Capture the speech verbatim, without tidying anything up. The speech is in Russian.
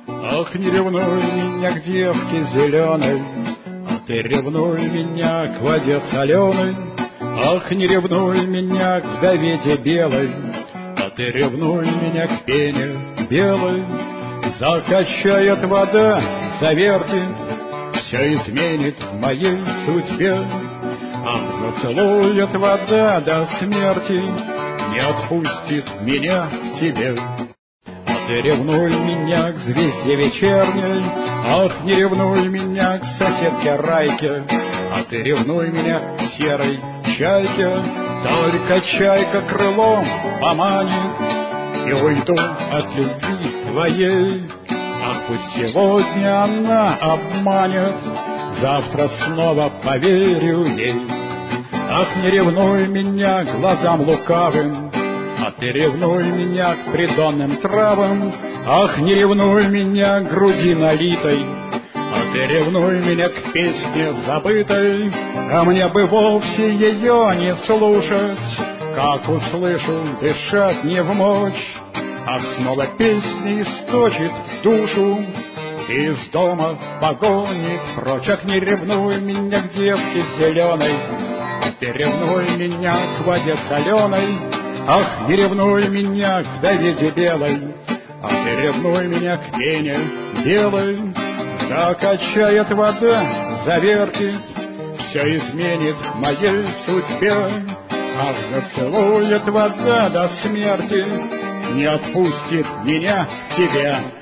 Ах, не ревнуй меня к девке зеленой, а ты ревнуй меня к воде соленой. Ах, не ревнуй меня к вдове белой, а ты ревнуй меня к пене белой. Закачает вода, завертит, все изменит в моей судьбе. Ах, зацелует вода до смерти, не отпустит меня к тебе. А ты ревнуй меня к звезде вечерней, ах, не ревнуй меня к соседке Райке, а ты ревнуй меня к серой чайке. Только чайка крылом поманит, и уйду от любви твоей. Ах, пусть сегодня она обманет, завтра снова поверю ей. Ах, не ревнуй меня глазам лукавым, а ты ревнуй меня к придонным травам. Ах, не ревнуй меня к груди налитой, а ты ревнуй меня к песне забытой. А мне бы вовсе ее не слушать, как услышу, дышать не вмочь. Ах, снова песня источит душу, из дома погонит прочь. Ах, не ревнуй меня к девке зеленой, а ты ревнуй меня к воде соленой. Ах, не ревнуй меня к вдове белой, а ты ревнуй меня к пене белой. Закачает вода, завертит, все изменит в моей судьбе. Ах, зацелует вода до смерти, не отпустит меня к тебе.